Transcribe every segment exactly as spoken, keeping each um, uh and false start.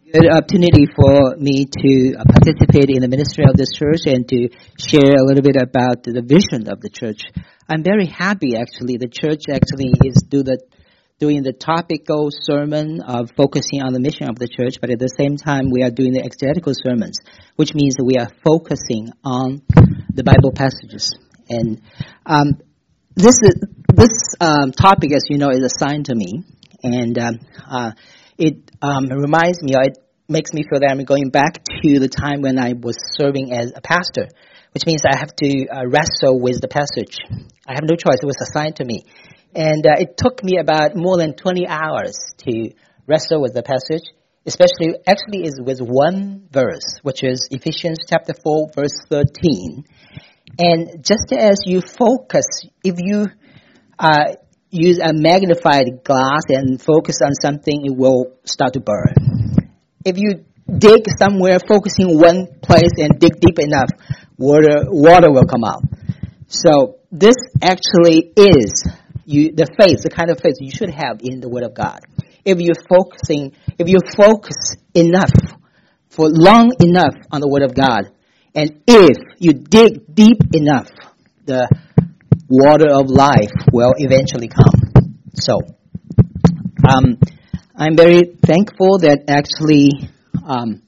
Good opportunity for me to uh, participate in the ministry of this church and to share a little bit about the vision of the church. I'm very happy, actually. The church actually is do the, doing the topical sermon of focusing on the mission of the church, but at the same time, we are doing the exegetical sermons, which means that we are focusing on the Bible passages. And um, this is, this um, topic, as you know, is assigned to me, and um, uh, it um, reminds me, or it makes me feel that I'm going back to the time when I was serving as a pastor, which means I have to uh, wrestle with the passage. I have no choice. It was assigned to me. And uh, it took me about more than twenty hours to wrestle with the passage, especially, actually, is with one verse, which is Ephesians chapter four, verse thirteen. And just as you focus, if you uh, use a magnified glass and focus on something, it will start to burn. If you dig somewhere, focusing one place and dig deep enough, water water will come out. So this actually is you the faith, the kind of faith you should have in the Word of God. If you're focusing, if you focus enough, for long enough on the Word of God, and if you dig deep enough, the water of life will eventually come. So, um, I'm very thankful that actually um,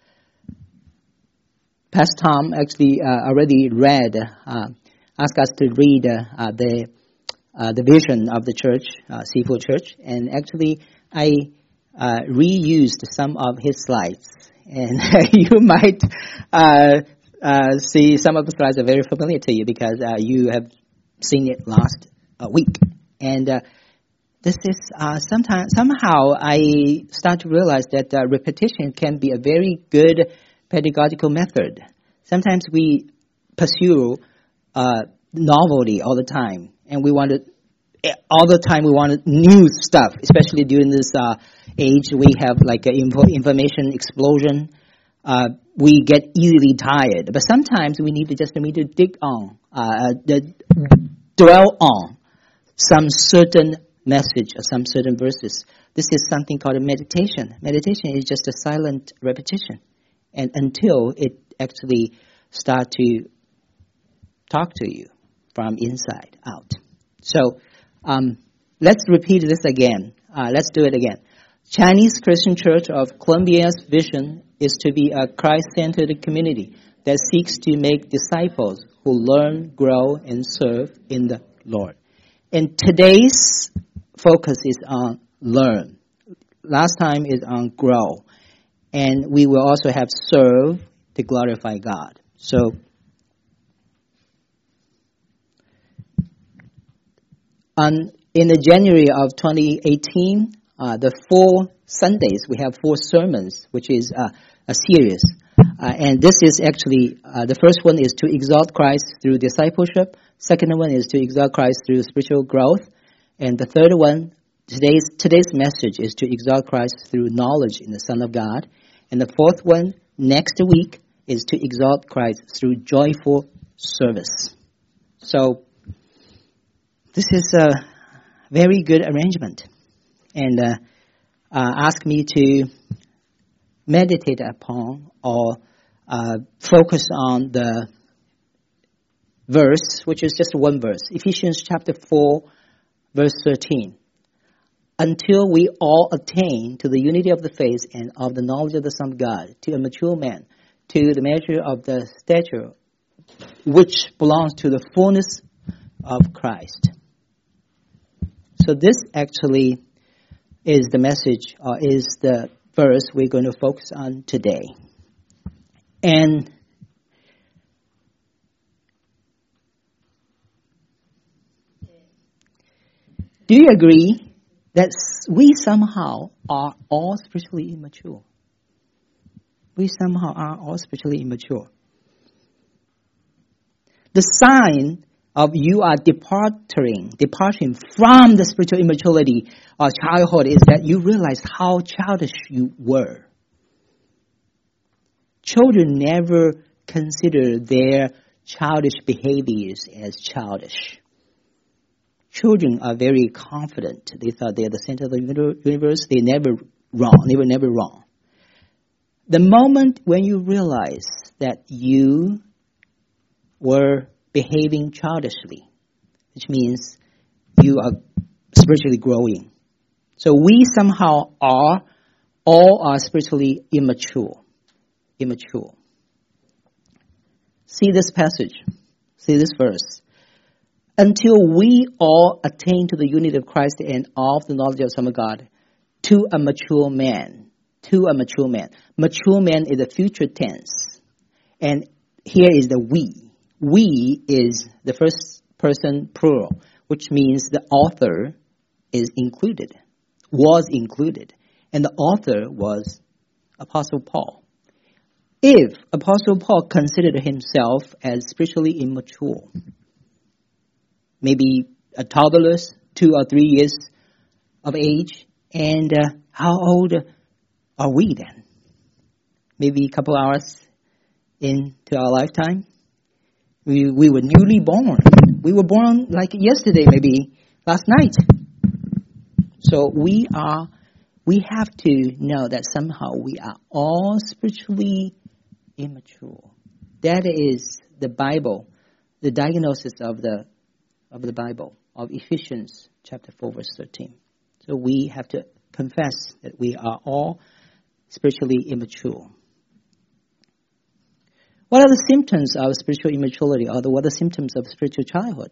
Pastor Tom actually uh, already read, uh, asked us to read uh, uh, the uh, the vision of the church, uh, Seafood Church, and actually I uh, reused some of his slides, and you might uh, uh, see some of the slides are very familiar to you because uh, you have seen it last uh, week, and uh, this is uh, sometimes somehow I start to realize that uh, repetition can be a very good pedagogical method. Sometimes we pursue uh, novelty all the time, and we want to all the time we want new stuff, especially during this uh, age. We have like an info, information explosion. Uh, we get easily tired, but sometimes we need to just need to dig on, uh, the, dwell on some certain message or some certain verses. This is something called a meditation. Meditation is just a silent repetition, and until it actually start to talk to you from inside out. So um, let's repeat this again. Uh, let's do it again. Chinese Christian Church of Columbia's vision is to be a Christ-centered community that seeks to make disciples who learn, grow, and serve in the Lord. And today's focus is on learn. Last time is on grow. And we will also have serve to glorify God. So, on, in the January of twenty eighteen, uh, the four Sundays, we have four sermons, which is uh, a series. Uh, and this is actually, uh, the first one is to exalt Christ through discipleship. Second one is to exalt Christ through spiritual growth. And the third one, today's today's message is to exalt Christ through knowledge in the Son of God. And the fourth one, next week, is to exalt Christ through joyful service. So, this is a very good arrangement. And uh, uh, ask me to meditate upon or uh, focus on the verse, which is just one verse, Ephesians chapter four, verse thirteen. Until we all attain to the unity of the faith and of the knowledge of the Son of God, to a mature man, to the measure of the stature which belongs to the fullness of Christ. So this actually is the message, or is the verse we're going to focus on today. And do you agree that we somehow are all spiritually immature? We somehow are all spiritually immature. The sign of you are departing, departing from the spiritual immaturity of childhood is that you realize how childish you were. Children never consider their childish behaviors as childish. Children are very confident. They thought they're the center of the universe. They never wrong. They were never wrong. the moment when you realize that you were behaving childishly, which means you are spiritually growing. So we somehow are, all are spiritually immature. Immature. See this passage. See this verse. Until we all attain to the unity of Christ and of the knowledge of the Son of God, to a mature man. To a mature man. Mature man is a future tense. And here is the we. We is the first person plural, which means the author is included, was included. And the author was Apostle Paul. If Apostle Paul considered himself as spiritually immature, maybe a toddler, two or three years of age, and uh, how old are we then? Maybe a couple hours into our lifetime? We we were newly born. We were born like yesterday, maybe last night. So we are, we have to know that somehow we are all spiritually immature. That is the Bible, the diagnosis of the of the Bible, of Ephesians chapter four, verse thirteen. So we have to confess that we are all spiritually immature. What are the symptoms of spiritual immaturity, or the, what are the symptoms of spiritual childhood?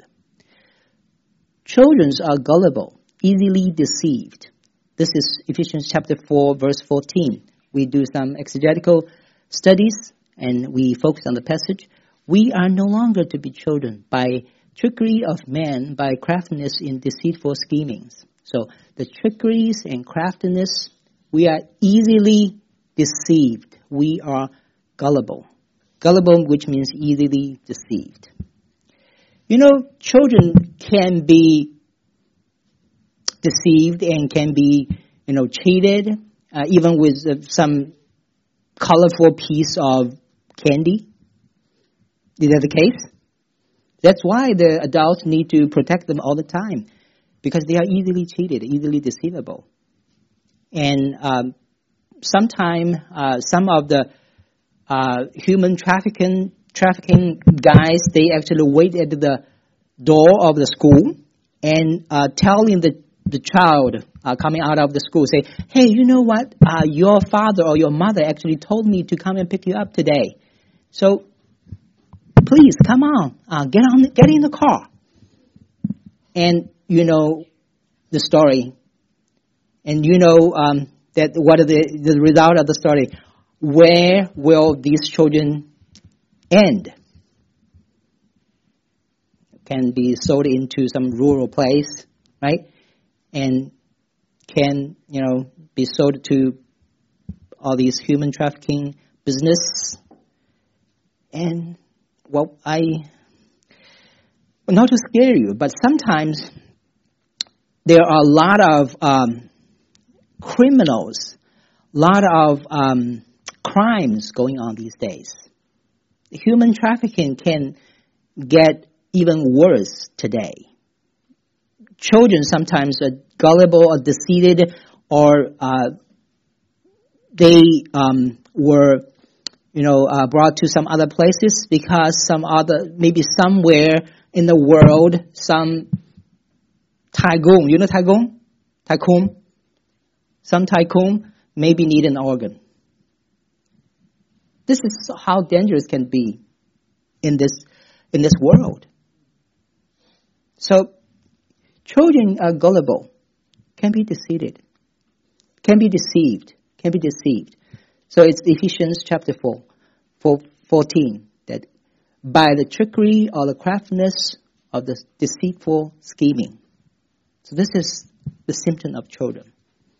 Children are gullible, easily deceived. This is Ephesians chapter four, verse fourteen. We do some exegetical studies, and we focus on the passage. We are no longer to be children by trickery of men, by craftiness in deceitful schemings. So the trickeries and craftiness, we are easily deceived. We are gullible. Gullible, which means easily deceived. You know, children can be deceived and can be, you know, cheated, uh, even with uh, some colorful piece of candy. Is that the case? That's why the adults need to protect them all the time, because they are easily cheated, easily deceivable. And um, sometimes uh, some of the uh, human trafficking trafficking guys, they actually wait at the door of the school and uh, telling the the child uh, coming out of the school, say, hey, you know what? Uh, your father or your mother actually told me to come and pick you up today. So please come on, uh, get on, get in the car. And you know the story. And you know um, that what are the, the result of the story. Where will these children end? Can be sold into some rural place, right? And can, you know, be sold to all these human trafficking business. And, well, I, not to scare you, but sometimes there are a lot of um, criminals, a lot of um, crimes going on these days. Human trafficking can get even worse today. Children sometimes are gullible or deceived, or uh, they um, were, you know, uh, brought to some other places because some other, maybe somewhere in the world, some tycoon, you know tycoon? Tycoon? Some tycoon maybe need an organ. This is how dangerous it can be in this in this world. So children are gullible, can be deceived, can be deceived, can be deceived. So it's Ephesians chapter four, fourteen, that by the trickery or the craftiness of the deceitful scheming. So this is the symptom of children.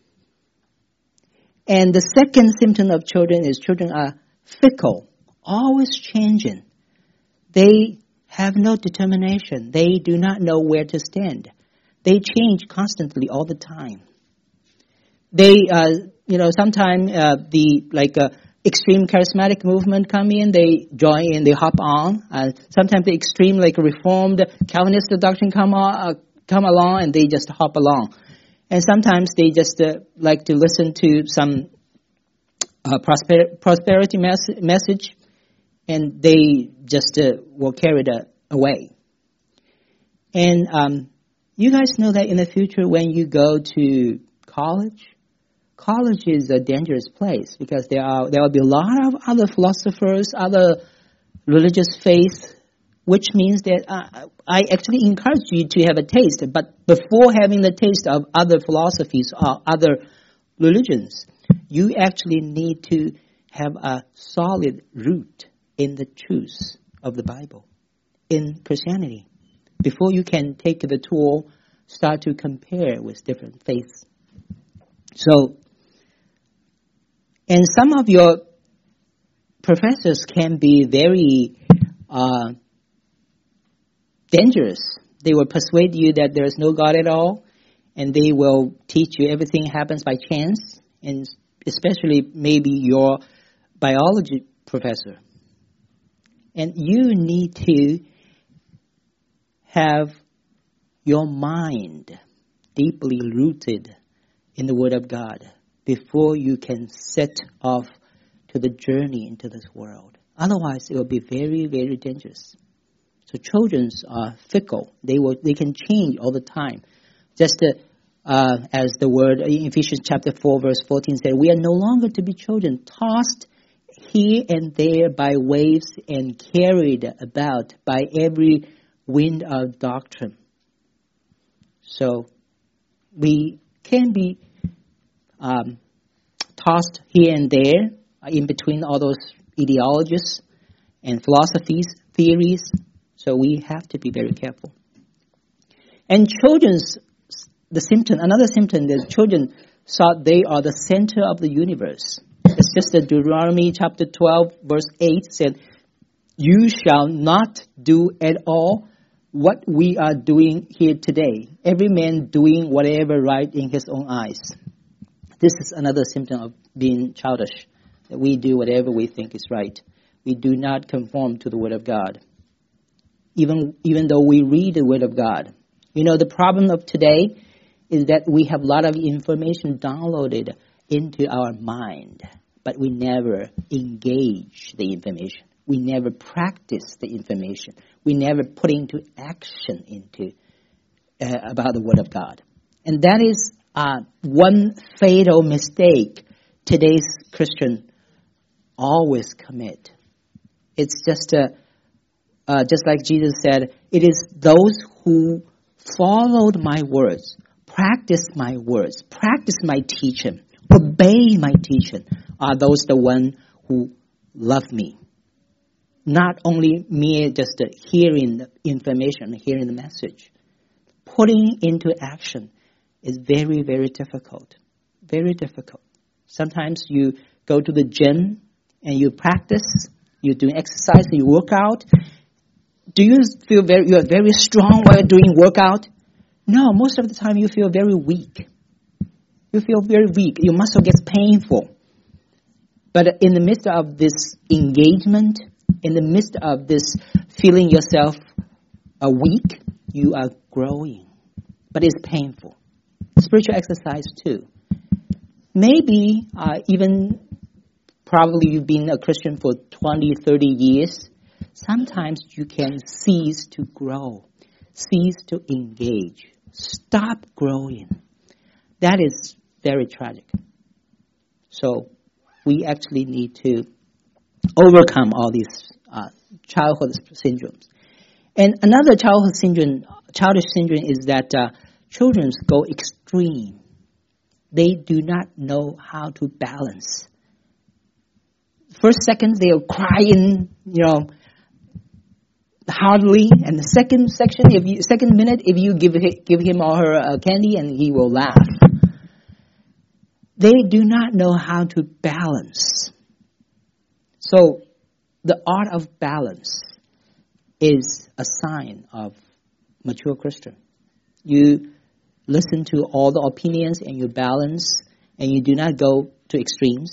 And the second symptom of children is children are fickle, always changing. They have no determination. They do not know where to stand. They change constantly all the time. They, uh, you know, sometimes uh, the like uh, extreme charismatic movement come in, they join in, they hop on. Uh, sometimes the extreme like reformed Calvinist doctrine come on, uh, come along, and they just hop along. And sometimes they just uh, like to listen to some uh, prosper, prosperity mes- message, and they just uh, were carried uh, away. And um, you guys know that in the future when you go to college, college is a dangerous place because there are there will be a lot of other philosophers, other religious faiths, which means that uh, I actually encourage you to have a taste. But before having the taste of other philosophies or other religions, you actually need to have a solid root in the truth of the Bible, in Christianity, before you can take the tool, start to compare with different faiths. So, and some of your professors can be very uh, dangerous. They will persuade you that there is no God at all, and they will teach you everything happens by chance, and especially maybe your biology professor. And you need to have your mind deeply rooted in the Word of God before you can set off to the journey into this world. Otherwise, it will be very, very dangerous. So children are fickle. They will, they can change all the time. Just uh, uh, as the word in Ephesians chapter four, verse fourteen said, we are no longer to be children, tossed here and there by waves and carried about by every wind of doctrine. So we can be um, tossed here and there in between all those ideologies and philosophies, theories. So we have to be very careful. And children's, the symptom, another symptom that children thought they are the center of the universe. It's just that Deuteronomy chapter twelve, verse eight said, you shall not do at all what we are doing here today. Every man doing whatever right in his own eyes. This is another symptom of being childish, that we do whatever we think is right. We do not conform to the Word of God, even, even though we read the Word of God. You know, the problem of today is that we have a lot of information downloaded into our mind, but we never engage the information. We never practice the information. We never put into action into uh, about the Word of God. And that is uh, one fatal mistake today's Christian always commit. It's just a, uh, just like Jesus said, it is those who followed my words, practice my words, practice my teaching, obey my teaching, are those the one who love me. Not only mere just hearing the information, hearing the message. Putting into action is very, very difficult. Very difficult. Sometimes you go to the gym and you practice, you do exercise, you work out. Do you feel very you are very strong while doing workout? No, most of the time you feel very weak. You feel very weak. Your muscle gets painful. But in the midst of this engagement, in the midst of this feeling yourself uh, weak, you are growing. But it's painful. Spiritual exercise too. Maybe uh, even probably you've been a Christian for twenty, thirty years. Sometimes you can cease to grow, cease to engage, stop growing. That is very tragic. So we actually need to overcome all these uh, childhood syndromes. And another childhood syndrome, childish syndrome is that uh, children go extreme. They do not know how to balance. First second, they are crying, you know, hardly, and the second section, if you second minute, if you give give him or her uh, candy, and he will laugh. They do not know how to balance. So, the art of balance is a sign of mature Christian. You listen to all the opinions and you balance, and you do not go to extremes.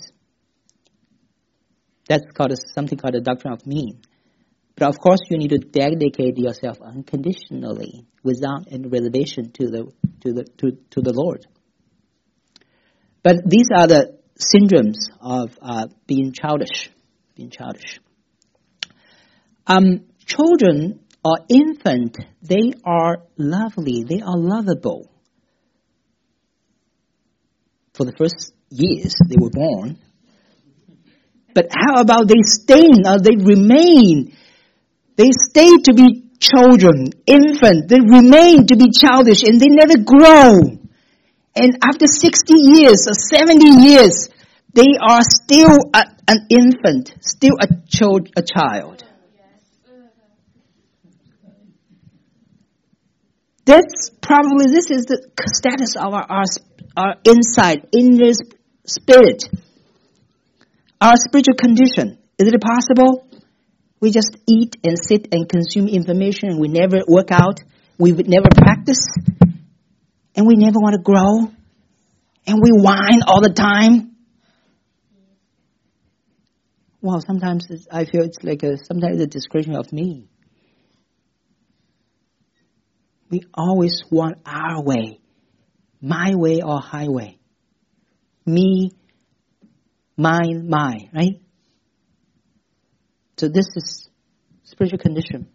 That's called a, something called the doctrine of mean. But of course, you need to dedicate yourself unconditionally, without any reservation, to the to the to, to the Lord. But these are the syndromes of uh, being childish, being childish. Um, children or infant, they are lovely, they are lovable. For the first years they were born. But how about they stay or they remain? They stay to be children, infant. They remain to be childish and they never grow. And after sixty years or seventy years, they are still a, an infant, still a, child, a child. That's probably, this is the status of our, our, our inside, inner spirit. Our spiritual condition. Is it possible? We just eat and sit and consume information and we never work out. We would never practice. And we never want to grow. And we whine all the time. Well, sometimes it's, I feel it's like a, sometimes a description of me. We always want our way. My way or highway. Me, mine, my, right? So this is spiritual condition.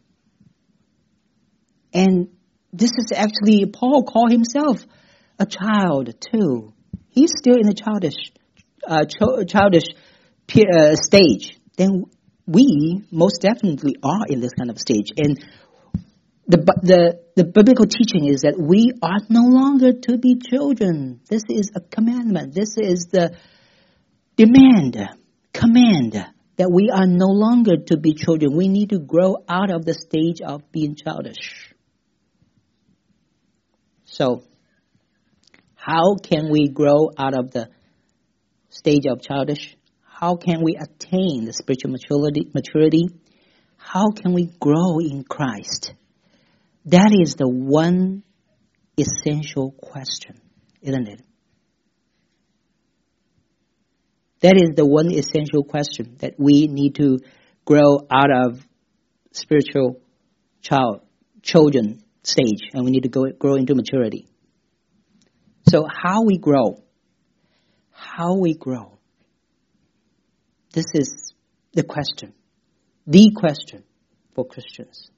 And this is actually, Paul called himself a child too. He's still in the childish, uh, ch- childish uh, stage. Then we most definitely are in this kind of stage. And the, the, the biblical teaching is that we are no longer to be children. This is a commandment. This is the demand, command that we are no longer to be children. We need to grow out of the stage of being childish. So, how can we grow out of the stage of childish? How can we attain the spiritual maturity? maturity? How can we grow in Christ? That is the one essential question, isn't it? That is the one essential question that we need to grow out of spiritual child, children stage, and we need to go, grow into maturity. So how we grow, how we grow, this is the question, the question for Christians.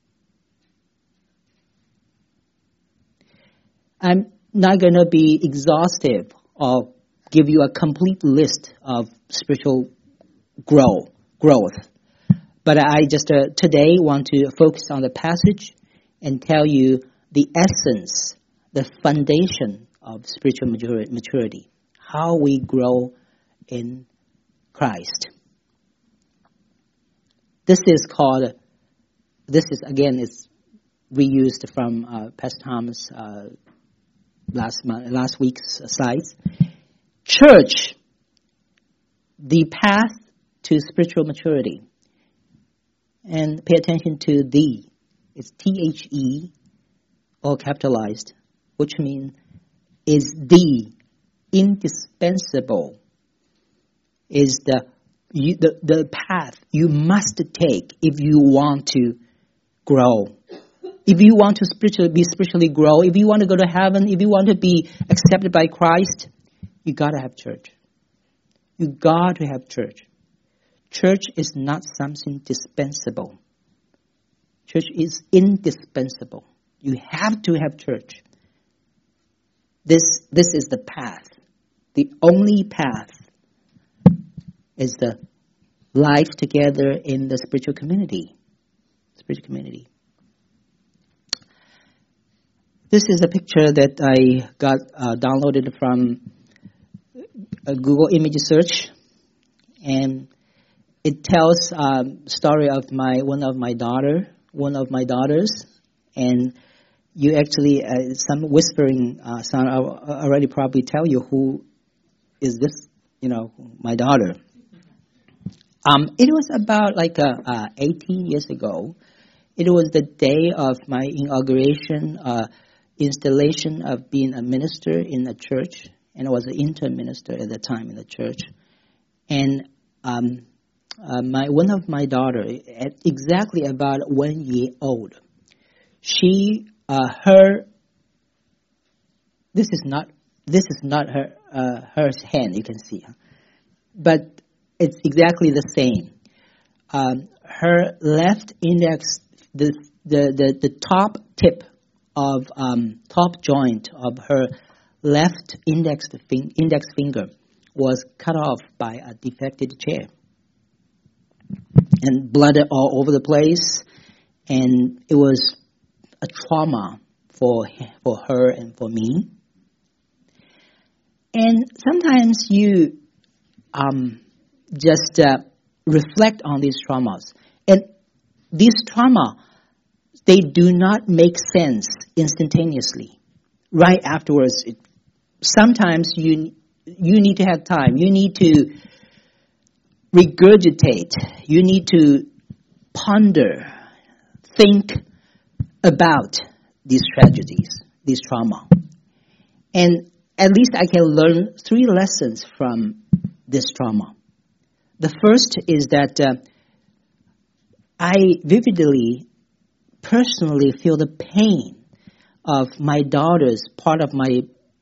I'm not going to be exhaustive or give you a complete list of spiritual grow, growth. But I just uh, today want to focus on the passage and tell you the essence, the foundation of spiritual maturity, how we grow in Christ. This is called, this is again, it's reused from uh, Pastor Thomas' uh, last month, last week's slides. Church, the path to spiritual maturity. And pay attention to the. It's T H E, all capitalized, which means is the, indispensable, is the, you, the, the path you must take if you want to grow. If you want to spiritually be spiritually grow, if you want to go to heaven, if you want to be accepted by Christ, you got to have church. You got to have church. Church is not something dispensable. Church is indispensable. You have to have church. This, this is the path. The only path is the life together in the spiritual community. Spiritual community. This is a picture that I got uh, downloaded from a Google image search, and it tells a um, story of my one of my daughter, one of my daughters, and you actually uh, some whispering uh, sound already probably tell you who is this, you know, my daughter. Um, it was about like uh, uh, eighteen years ago. It was the day of my inauguration, uh, installation of being a minister in a church, and I was an intern minister at the time in the church. And um, uh, my one of my daughter, at exactly about one year old, she uh, her this is not this is not her uh, her hand, you can see. But it's exactly the same. Um, her left index, the, the, the, the top tip of um, top joint of her left index, index finger was cut off by a defected chair. And blood all over the place. And it was a trauma for for her and for me. And sometimes you um, just uh, reflect on these traumas. And these trauma, they do not make sense instantaneously. Right afterwards, it, sometimes you you need to have time. You need to regurgitate. You need to ponder, think about these tragedies, these trauma. And at least I can learn three lessons from this trauma. The first is that uh, I vividly, personally feel the pain of my daughter's, part of my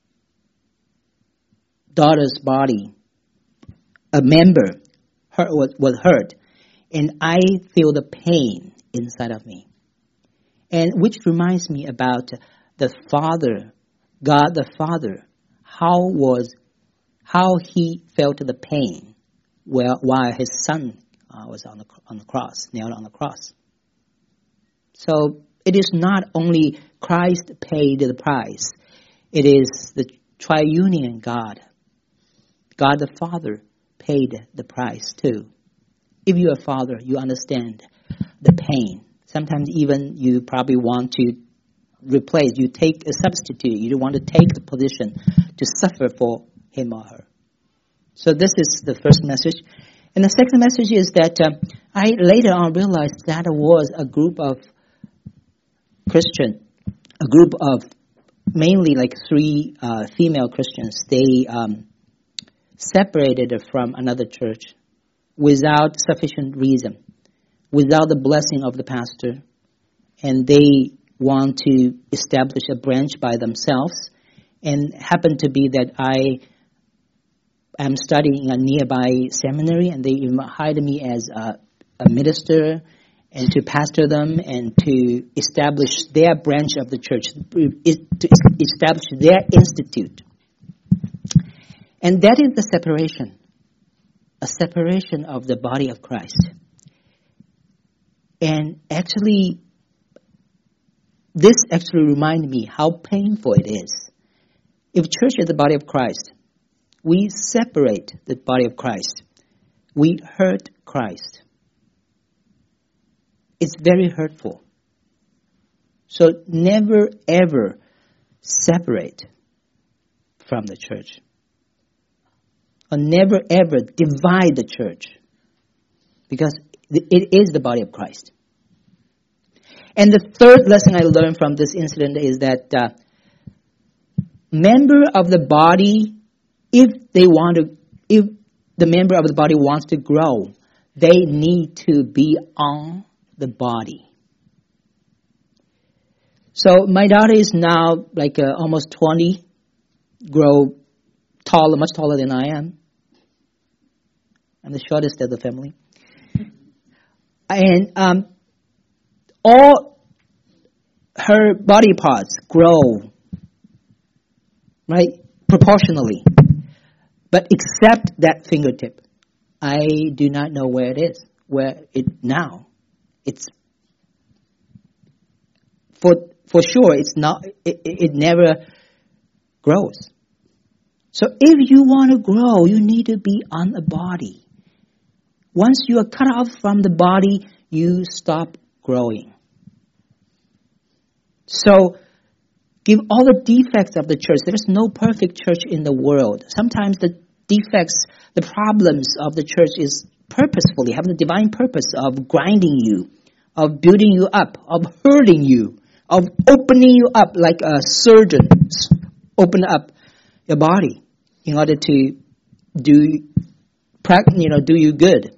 daughter's body, a member hurt, was, was hurt, and I feel the pain inside of me. And which reminds me about the Father, God the Father, how was, how he felt the pain while, while his son uh, was on the on the cross, nailed on the cross. So it is not only Christ paid the price; it is the triunion God, God the Father, paid the price too. If you're a father, you understand the pain. Sometimes even you probably want to replace, you take a substitute. You don't want to take the position to suffer for him or her. So this is the first message. And the second message is that uh, I later on realized that it was a group of Christian, a group of mainly like three uh, female Christians. They um, separated from another church without sufficient reason, without the blessing of the pastor, and they want to establish a branch by themselves. And happened to be that I am studying a nearby seminary, and they hired me as a, a minister and to pastor them and to establish their branch of the church, to establish their institute. And that is the separation, a separation of the body of Christ. And actually, this actually reminded me how painful it is. If church is the body of Christ, we separate the body of Christ. We hurt Christ. It's very hurtful. So never ever separate from the church. Or never ever divide the church. Because it is the body of Christ. And the third lesson I learned from this incident is that uh, member of the body, if they want to, if the member of the body wants to grow, they need to be on the body. So my daughter is now like uh, almost twenty, grow taller, much taller than I am. I'm the shortest of the family. And um, all her body parts grow, right, proportionally. But except that fingertip, I do not know where it is, where it now. It's, for for sure, it's not, it, it never grows. So if you want to grow, you need to be on the body. Once you are cut off from the body, you stop growing. So, give all the defects of the church. There is no perfect church in the world. Sometimes the defects, the problems of the church is purposefully, having the divine purpose of grinding you, of building you up, of hurting you, of opening you up like a surgeon open up your body in order to do, you know, do you good.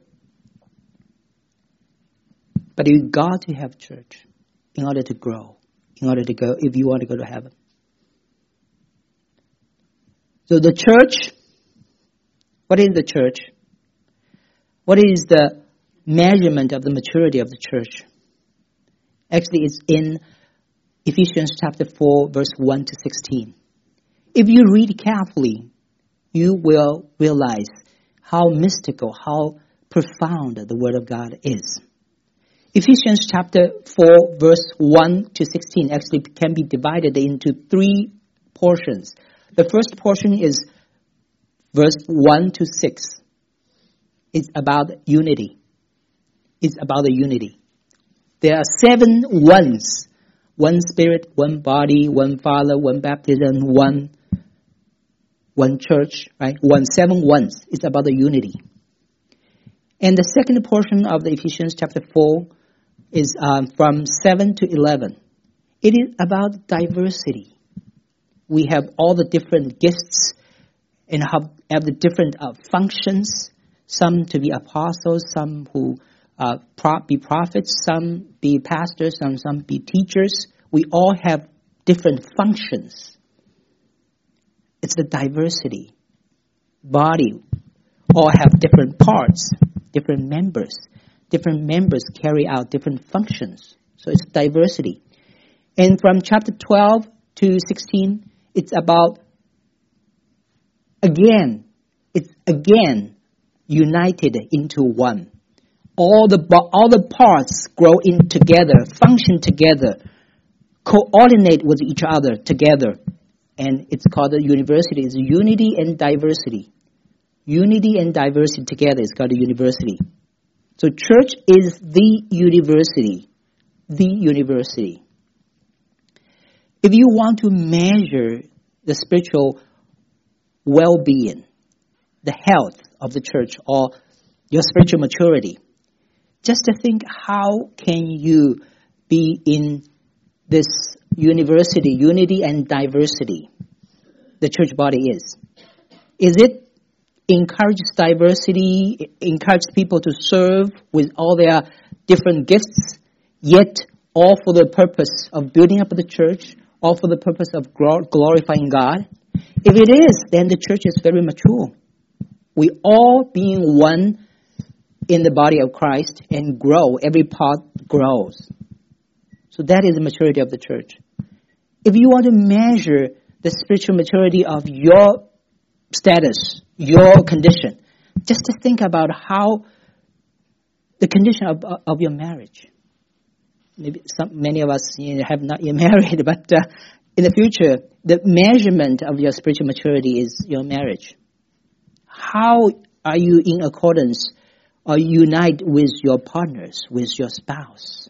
But you got to have church in order to grow, in order to go, if you want to go to heaven. So the church, what is the church? What is the measurement of the maturity of the church? Actually, it's in Ephesians chapter four, verse one to sixteen. If you read carefully, you will realize how mystical, how profound the Word of God is. Ephesians chapter four, verse one to sixteen actually can be divided into three portions. The first portion is verse one to six. It's about unity. It's about the unity. There are seven ones. One Spirit, one body, one Father, one baptism, one, one church, right? One, seven ones. It's about the unity. And the second portion of the Ephesians chapter four is um, from seven to eleven. It is about diversity. We have all the different gifts and have, have the different uh, functions. Some to be apostles, some who uh, pro- be prophets, some be pastors, some, some be teachers. We all have different functions. It's the diversity. Body all have different parts, different members. Different members carry out different functions. So it's diversity. And from chapter twelve to sixteen, it's about, again, it's again united into one. All the all the parts grow in together, function together, coordinate with each other together. And it's called a university. It's unity and diversity. Unity and diversity together is called a university. So church is the university, the university. If you want to measure the spiritual well-being, the health of the church, or your spiritual maturity, just to think, how can you be in this university, unity and diversity the church body is? Is it encourages diversity, encourages people to serve with all their different gifts, yet all for the purpose of building up the church, all for the purpose of glorifying God? If it is, then the church is very mature. We all being one in the body of Christ and grow. Every part grows. So that is the maturity of the church. If you want to measure the spiritual maturity of your status, your condition, just to think about how the condition of, of your marriage. Maybe some, many of us you know, have not yet married, but uh, in the future, the measurement of your spiritual maturity is your marriage. How are you in accordance or unite with your partners, with your spouse?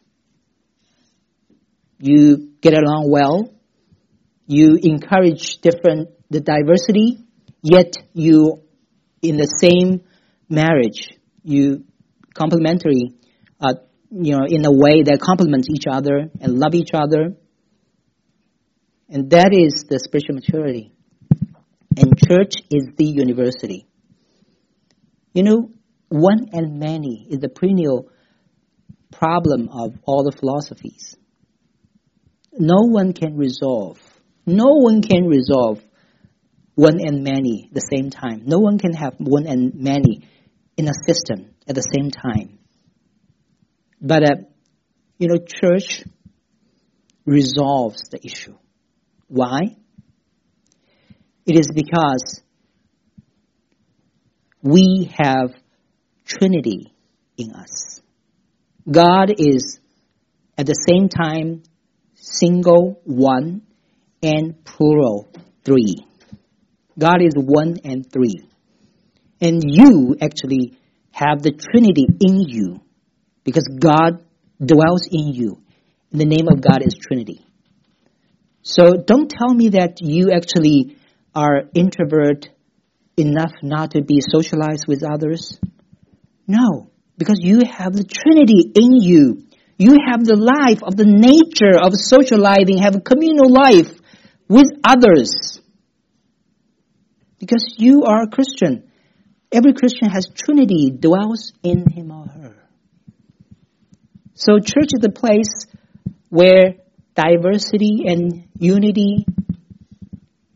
You get along well. You encourage different the diversity. Yet you, in the same marriage, you complementary, uh, you know, in a way that complements each other and love each other. And that is the spiritual maturity. And church is the university. You know, one and many is the perennial problem of all the philosophies. No one can resolve. No one can resolve one and many at the same time. No one can have one and many in a system at the same time. But, uh, you know, church resolves the issue. Why? It is because we have Trinity in us. God is at the same time single, one, and plural, three. God is one and three. And you actually have the Trinity in you because God dwells in you. And the name of God is Trinity. So don't tell me that you actually are introvert enough not to be socialized with others. No, because you have the Trinity in you. You have the life of the nature of socializing, have a communal life with others. Because you are a Christian. Every Christian has Trinity, dwells in him or her. So church is the place where diversity and unity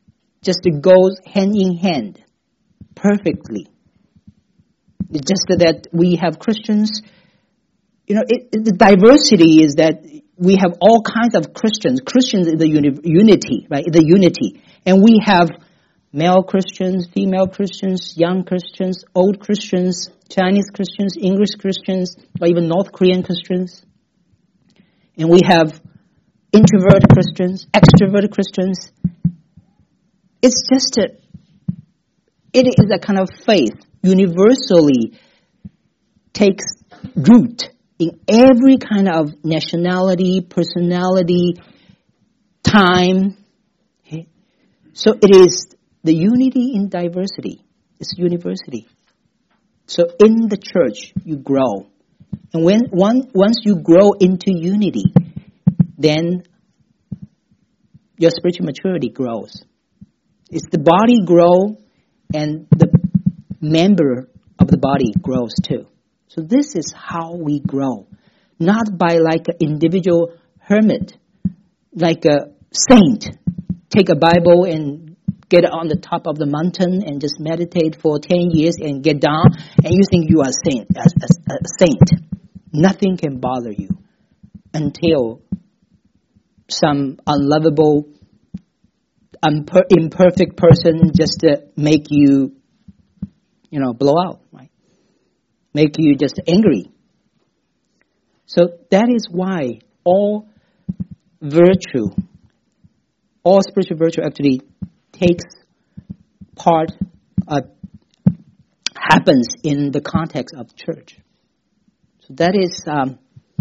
just goes hand in hand perfectly. It's just that we have Christians, you know, it, it, the diversity is that we have all kinds of Christians. Christians is the uni- unity, right? The unity. And we have male Christians, female Christians, young Christians, old Christians, Chinese Christians, English Christians, or even North Korean Christians. And we have introverted Christians, extroverted Christians. It's just a, it is a kind of faith universally takes root in every kind of nationality, personality, time. Okay? So it is the unity in diversity. It's university. So in the church, you grow. And when one, once you grow into unity, then your spiritual maturity grows. It's the body grow and the member of the body grows too. So this is how we grow. Not by like an individual hermit, like a saint. Take a Bible and get on the top of the mountain and just meditate for ten years and get down and you think you are a saint. A, a, a saint. Nothing can bother you until some unlovable, unper- imperfect person just uh, make you, you know, blow out, right? Make you just angry. So that is why all virtue, all spiritual virtue actually takes part, uh, happens in the context of church. So that is, um,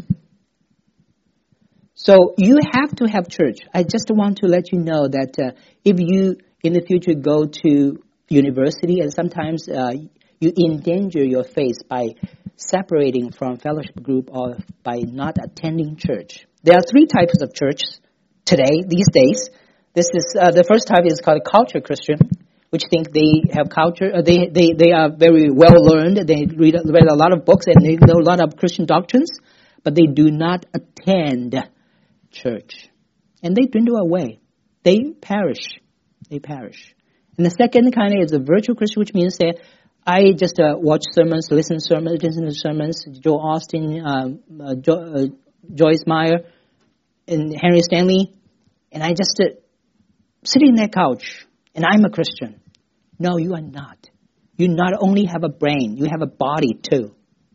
so you have to have church. I just want to let you know that uh, if you in the future go to university and sometimes uh, you endanger your faith by separating from fellowship group or by not attending church. There are three types of churches today, these days. This is uh, the first type is called culture Christian, which think they have culture. Uh, they, they they are very well learned. They read read a lot of books and they know a lot of Christian doctrines, but they do not attend church, and they dwindle away. They perish. They perish. And the second kind is a virtual Christian, which means that I just uh, watch sermons, listen to sermons, listen to sermons. Joel Austin, um, uh, jo- uh, Joyce Meyer, and Henry Stanley, and I just uh, sit in that couch, and I'm a Christian. No, you are not. You not only have a brain, you have a body too.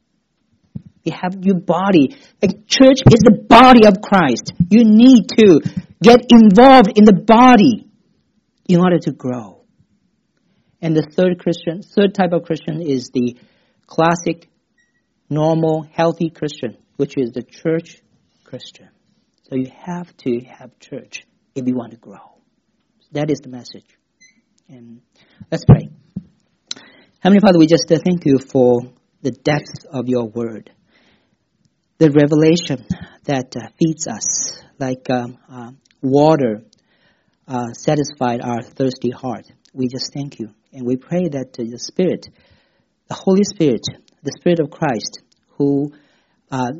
You have your body. A church is the body of Christ. You need to get involved in the body in order to grow. And the third Christian, third type of Christian is the classic, normal, healthy Christian, which is the church Christian. So you have to have church if you want to grow. That is the message. And let's pray. Heavenly Father, we just thank you for the depth of your word, the revelation that uh, feeds us like um, uh, water uh, satisfied our thirsty heart. We just thank you. And we pray that uh, the Spirit, the Holy Spirit, the Spirit of Christ, who uh,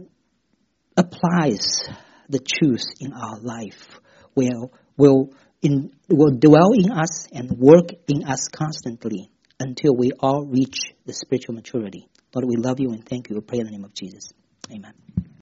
applies the truth in our life, will will in, will dwell in us and work in us constantly until we all reach the spiritual maturity. Lord, we love you and thank you. We pray in the name of Jesus. Amen.